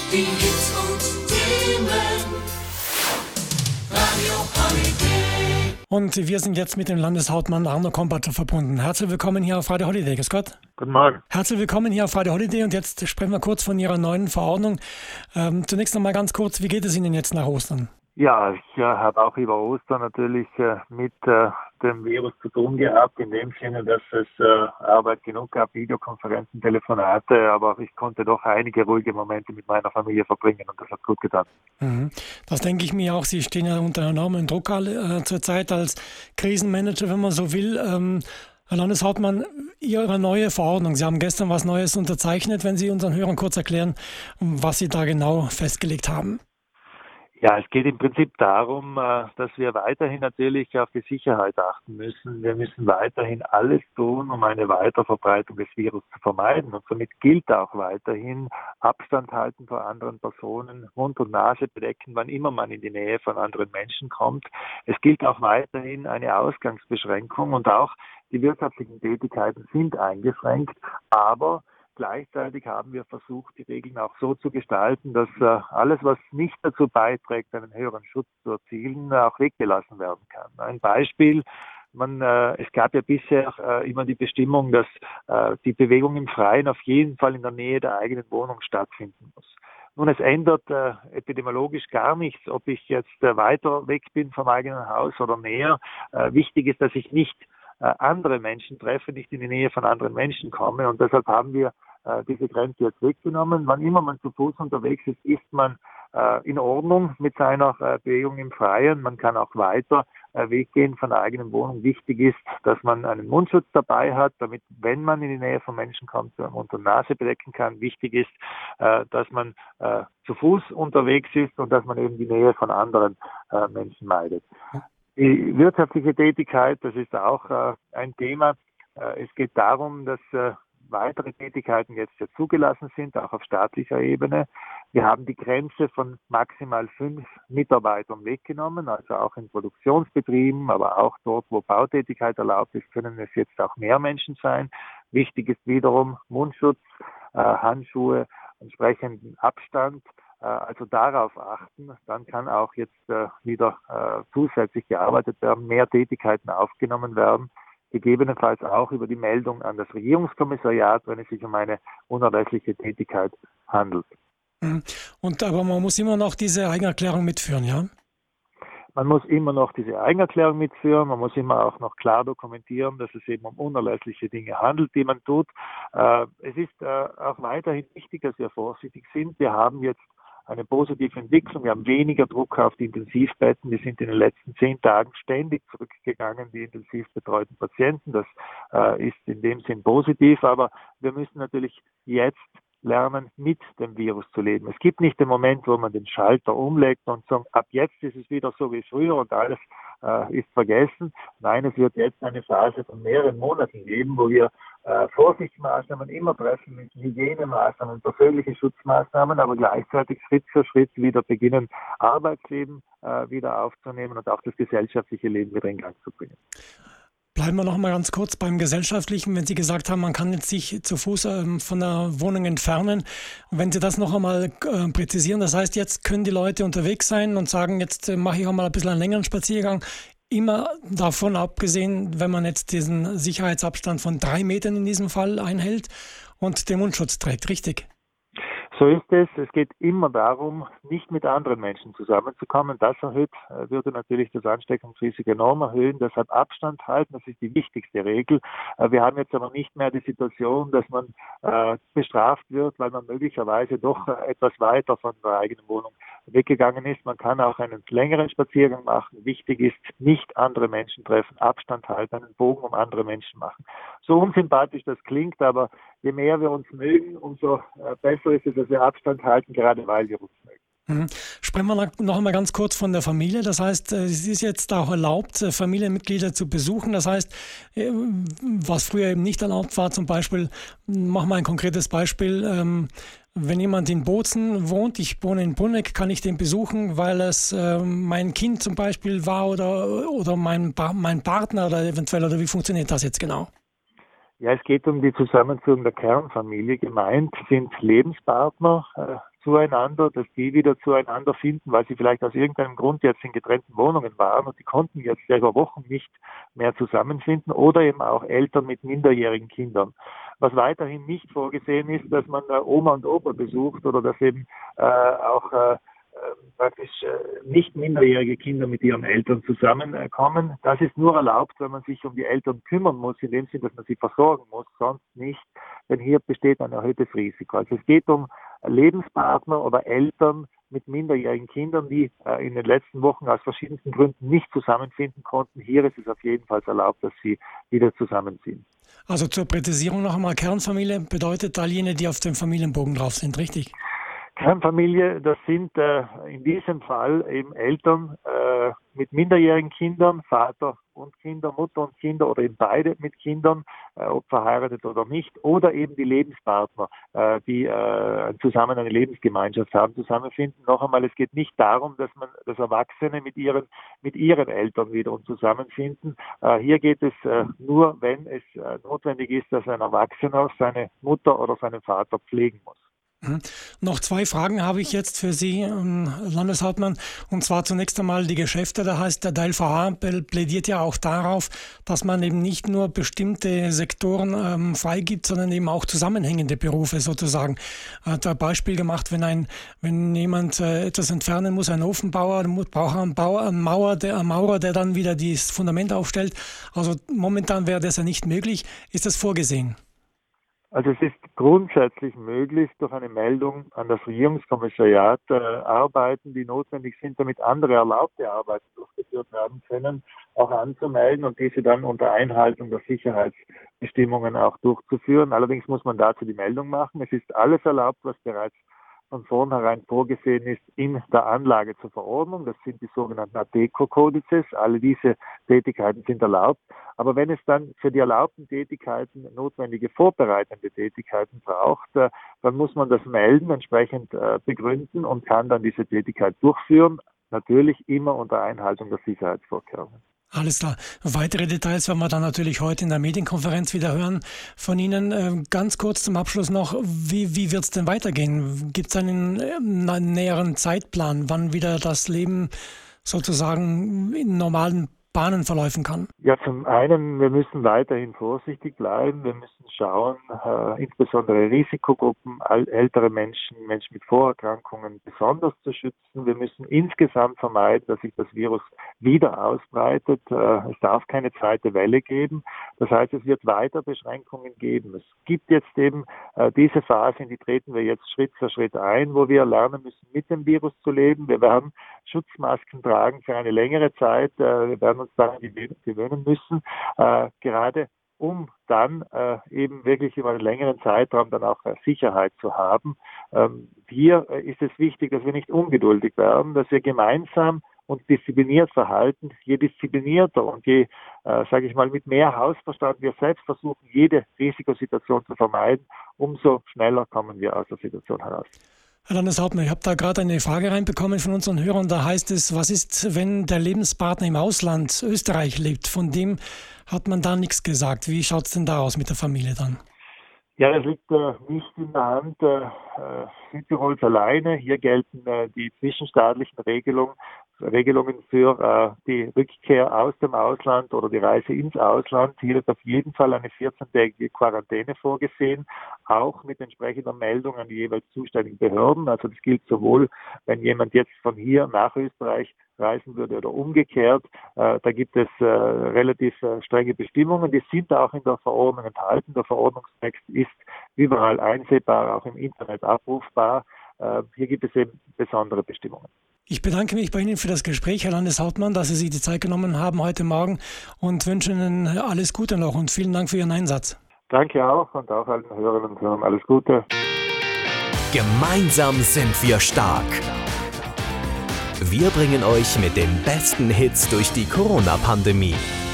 Die Hits und Themen. Radio Holiday. Und wir sind jetzt mit dem Landeshauptmann Arno Kompatscher verbunden. Herzlich willkommen hier auf Radio Holiday. Grüß Gott. Guten Morgen. Herzlich willkommen hier auf Radio Holiday und jetzt sprechen wir kurz von Ihrer neuen Verordnung. Zunächst einmal ganz kurz, wie geht es Ihnen jetzt nach Ostern? Ja, ich habe auch über Ostern natürlich mit dem Virus zu tun gehabt, in dem Sinne, dass es Arbeit genug gab, Videokonferenzen, Telefonate, aber ich konnte doch einige ruhige Momente mit meiner Familie verbringen und das hat gut getan. Das denke ich mir auch. Sie stehen ja unter enormem Druck zurzeit als Krisenmanager, wenn man so will. Herr Landeshauptmann, Ihre neue Verordnung, Sie haben gestern was Neues unterzeichnet, wenn Sie unseren Hörern kurz erklären, was Sie da genau festgelegt haben. Ja, es geht im Prinzip darum, dass wir weiterhin natürlich auf die Sicherheit achten müssen. Wir müssen weiterhin alles tun, um eine Weiterverbreitung des Virus zu vermeiden. Und somit gilt auch weiterhin Abstand halten vor anderen Personen, Mund und Nase bedecken, wann immer man in die Nähe von anderen Menschen kommt. Es gilt auch weiterhin eine Ausgangsbeschränkung und auch die wirtschaftlichen Tätigkeiten sind eingeschränkt, aber gleichzeitig haben wir versucht, die Regeln auch so zu gestalten, dass alles, was nicht dazu beiträgt, einen höheren Schutz zu erzielen, auch weggelassen werden kann. Ein Beispiel: es gab ja bisher immer die Bestimmung, dass die Bewegung im Freien auf jeden Fall in der Nähe der eigenen Wohnung stattfinden muss. Nun, es ändert epidemiologisch gar nichts, ob ich jetzt weiter weg bin vom eigenen Haus oder näher. Wichtig ist, dass ich nicht andere Menschen treffe, nicht in die Nähe von anderen Menschen komme, und deshalb haben wir diese Grenze jetzt weggenommen. Wann immer man zu Fuß unterwegs ist, ist man in Ordnung mit seiner Bewegung im Freien. Man kann auch weiter weggehen von der eigenen Wohnung. Wichtig ist, dass man einen Mundschutz dabei hat, damit, wenn man in die Nähe von Menschen kommt, Mund und Nase bedecken kann. Wichtig ist, dass man zu Fuß unterwegs ist und dass man eben die Nähe von anderen Menschen meidet. Die wirtschaftliche Tätigkeit, das ist auch ein Thema. Es geht darum, dass weitere Tätigkeiten jetzt ja zugelassen sind, auch auf staatlicher Ebene. Wir haben die Grenze von maximal 5 Mitarbeitern weggenommen, also auch in Produktionsbetrieben, aber auch dort, wo Bautätigkeit erlaubt ist, können es jetzt auch mehr Menschen sein. Wichtig ist wiederum Mundschutz, Handschuhe, entsprechenden Abstand. Also darauf achten, dann kann auch jetzt wieder zusätzlich gearbeitet werden, mehr Tätigkeiten aufgenommen werden, gegebenenfalls auch über die Meldung an das Regierungskommissariat, wenn es sich um eine unerlässliche Tätigkeit handelt. Aber man muss immer noch diese Eigenerklärung mitführen, ja? Man muss immer noch diese Eigenerklärung mitführen, man muss immer auch noch klar dokumentieren, dass es eben um unerlässliche Dinge handelt, die man tut. Es ist auch weiterhin wichtig, dass wir vorsichtig sind. Wir haben jetzt eine positive Entwicklung. Wir haben weniger Druck auf die Intensivbetten. Die sind in den letzten 10 Tagen ständig zurückgegangen, die intensiv betreuten Patienten. Das ist in dem Sinn positiv, aber wir müssen natürlich jetzt lernen, mit dem Virus zu leben. Es gibt nicht den Moment, wo man den Schalter umlegt und sagt, ab jetzt ist es wieder so wie früher und alles ist vergessen. Nein, es wird jetzt eine Phase von mehreren Monaten geben, wo wir Vorsichtsmaßnahmen immer treffen müssen, Hygienemaßnahmen, persönliche Schutzmaßnahmen, aber gleichzeitig Schritt für Schritt wieder beginnen, Arbeitsleben wieder aufzunehmen und auch das gesellschaftliche Leben wieder in Gang zu bringen. Bleiben wir noch mal ganz kurz beim Gesellschaftlichen. Wenn Sie gesagt haben, man kann jetzt sich zu Fuß von der Wohnung entfernen. Wenn Sie das noch einmal präzisieren, das heißt, jetzt können die Leute unterwegs sein und sagen, jetzt mache ich auch mal ein bisschen einen längeren Spaziergang. Immer davon abgesehen, wenn man jetzt diesen Sicherheitsabstand von 3 Metern in diesem Fall einhält und den Mundschutz trägt, richtig? So ist es. Es geht immer darum, nicht mit anderen Menschen zusammenzukommen. Das würde natürlich das Ansteckungsrisiko enorm erhöhen. Deshalb Abstand halten, das ist die wichtigste Regel. Wir haben jetzt aber nicht mehr die Situation, dass man bestraft wird, weil man möglicherweise doch etwas weiter von der eigenen Wohnung weggegangen ist. Man kann auch einen längeren Spaziergang machen. Wichtig ist, nicht andere Menschen treffen, Abstand halten, einen Bogen um andere Menschen machen. So unsympathisch das klingt, aber je mehr wir uns mögen, umso besser ist es, dass wir Abstand halten, gerade weil wir uns mögen. Sprechen wir noch einmal ganz kurz von der Familie. Das heißt, es ist jetzt auch erlaubt, Familienmitglieder zu besuchen. Das heißt, was früher eben nicht erlaubt war, zum Beispiel, machen wir ein konkretes Beispiel, wenn jemand in Bozen wohnt, ich wohne in Brunegg, kann ich den besuchen, weil es mein Kind zum Beispiel war oder mein Partner oder eventuell, oder wie funktioniert das jetzt genau? Ja, es geht um die Zusammenführung der Kernfamilie. Gemeint sind Lebenspartner, zueinander, dass die wieder zueinander finden, weil sie vielleicht aus irgendeinem Grund jetzt in getrennten Wohnungen waren und die konnten jetzt ja über Wochen nicht mehr zusammenfinden, oder eben auch Eltern mit minderjährigen Kindern. Was weiterhin nicht vorgesehen ist, dass man Oma und Opa besucht oder dass eben auch praktisch nicht minderjährige Kinder mit ihren Eltern zusammenkommen. Das ist nur erlaubt, wenn man sich um die Eltern kümmern muss, in dem Sinne, dass man sie versorgen muss, sonst nicht, denn hier besteht ein erhöhtes Risiko. Also es geht um Lebenspartner oder Eltern mit minderjährigen Kindern, die in den letzten Wochen aus verschiedensten Gründen nicht zusammenfinden konnten. Hier ist es auf jeden Fall erlaubt, dass sie wieder zusammenziehen. Also zur Präzisierung noch einmal, Kernfamilie bedeutet all jene, die auf dem Familienbogen drauf sind, richtig? Kernfamilie, das sind in diesem Fall eben Eltern mit minderjährigen Kindern, Vater und Kinder, Mutter und Kinder oder eben beide mit Kindern, ob verheiratet oder nicht, oder eben die Lebenspartner, die zusammen eine Lebensgemeinschaft haben, zusammenfinden. Noch einmal, es geht nicht darum, dass Erwachsene mit ihren Eltern wiederum zusammenfinden. Hier geht es nur, wenn es notwendig ist, dass ein Erwachsener seine Mutter oder seinen Vater pflegen muss. Noch 2 Fragen habe ich jetzt für Sie, Landeshauptmann. Und zwar zunächst einmal die Geschäfte. Da heißt, der LVH plädiert ja auch darauf, dass man eben nicht nur bestimmte Sektoren freigibt, sondern eben auch zusammenhängende Berufe sozusagen. Hat ein Beispiel gemacht, wenn jemand etwas entfernen muss, ein Ofenbauer, dann braucht er einen Maurer, der dann wieder das Fundament aufstellt. Also momentan wäre das ja nicht möglich. Ist das vorgesehen? Also es ist grundsätzlich möglich, durch eine Meldung an das Regierungskommissariat Arbeiten, die notwendig sind, damit andere erlaubte Arbeiten durchgeführt werden können, auch anzumelden und diese dann unter Einhaltung der Sicherheitsbestimmungen auch durchzuführen. Allerdings muss man dazu die Meldung machen. Es ist alles erlaubt, was bereits von vornherein vorgesehen ist in der Anlage zur Verordnung. Das sind die sogenannten ADECO-Kodizes. Alle diese Tätigkeiten sind erlaubt. Aber wenn es dann für die erlaubten Tätigkeiten notwendige vorbereitende Tätigkeiten braucht, dann muss man das melden, entsprechend begründen und kann dann diese Tätigkeit durchführen. Natürlich immer unter Einhaltung der Sicherheitsvorkehrungen. Alles klar. Weitere Details werden wir dann natürlich heute in der Medienkonferenz wieder hören von Ihnen. Ganz kurz zum Abschluss noch, wie wird es denn weitergehen? Gibt es einen näheren Zeitplan, wann wieder das Leben sozusagen in normalen Bahnen verläufen kann? Ja, zum einen, wir müssen weiterhin vorsichtig bleiben. Wir müssen schauen, insbesondere Risikogruppen, ältere Menschen, Menschen mit Vorerkrankungen besonders zu schützen. Wir müssen insgesamt vermeiden, dass sich das Virus wieder ausbreitet. Es darf keine zweite Welle geben. Das heißt, es wird weiter Beschränkungen geben. Es gibt jetzt eben diese Phase, in die treten wir jetzt Schritt für Schritt ein, wo wir lernen müssen, mit dem Virus zu leben. Wir werden Schutzmasken tragen für eine längere Zeit. Wir werden uns daran gewöhnen müssen, gerade um dann eben wirklich über einen längeren Zeitraum dann auch Sicherheit zu haben. Hier ist es wichtig, dass wir nicht ungeduldig werden, dass wir gemeinsam und diszipliniert verhalten. Je disziplinierter und je, sage ich mal, mit mehr Hausverstand wir selbst versuchen, jede Risikosituation zu vermeiden, umso schneller kommen wir aus der Situation heraus. Herr Landeshauptmann, ich habe da gerade eine Frage reinbekommen von unseren Hörern. Da heißt es, was ist, wenn der Lebenspartner im Ausland, Österreich, lebt? Von dem hat man da nichts gesagt. Wie schaut es denn da aus mit der Familie dann? Ja, das liegt nicht in der Hand Südtirols alleine. Hier gelten die zwischenstaatlichen Regelungen für die Rückkehr aus dem Ausland oder die Reise ins Ausland. Hier ist auf jeden Fall eine 14-tägige Quarantäne vorgesehen, auch mit entsprechender Meldung an die jeweils zuständigen Behörden. Also das gilt sowohl, wenn jemand jetzt von hier nach Österreich reisen würde oder umgekehrt. Da gibt es relativ strenge Bestimmungen. Die sind auch in der Verordnung enthalten. Der Verordnungstext ist überall einsehbar, auch im Internet abrufbar. Hier gibt es eben besondere Bestimmungen. Ich bedanke mich bei Ihnen für das Gespräch, Herr Landeshauptmann, dass Sie sich die Zeit genommen haben heute Morgen und wünsche Ihnen alles Gute noch und vielen Dank für Ihren Einsatz. Danke auch und auch allen Hörerinnen und Hörern alles Gute. Gemeinsam sind wir stark. Wir bringen euch mit den besten Hits durch die Corona-Pandemie.